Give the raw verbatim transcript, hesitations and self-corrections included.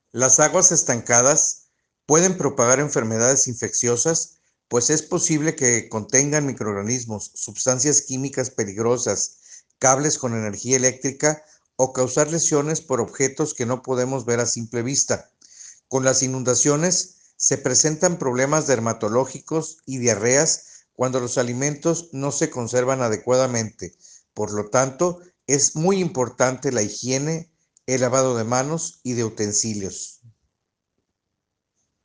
Las aguas estancadas pueden propagar enfermedades infecciosas, pues es posible que contengan microorganismos, sustancias químicas peligrosas, cables con energía eléctrica o causar lesiones por objetos que no podemos ver a simple vista. Con las inundaciones se presentan problemas dermatológicos y diarreas cuando los alimentos no se conservan adecuadamente. Por lo tanto, es muy importante la higiene, el lavado de manos y de utensilios.